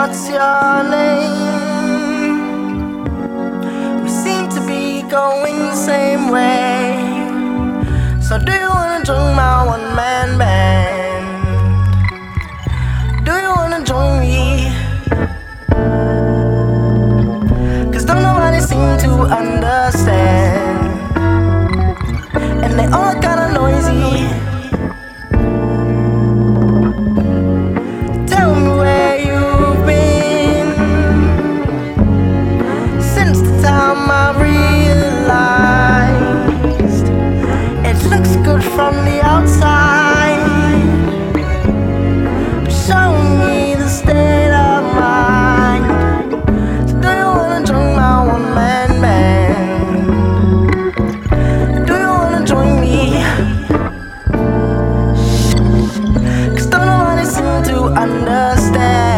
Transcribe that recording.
what's your name? We seem to be going the same way. So do you wanna join my one-man band? Do you wanna join me? Cause don't nobody seem to understand, and they all kinda noisy. Tell me where you've been since the time I realized it looks good from the outside, but show me the state of mind. So do you wanna join my one-man band? Do you wanna join me? Cause don't nobody seem to understand.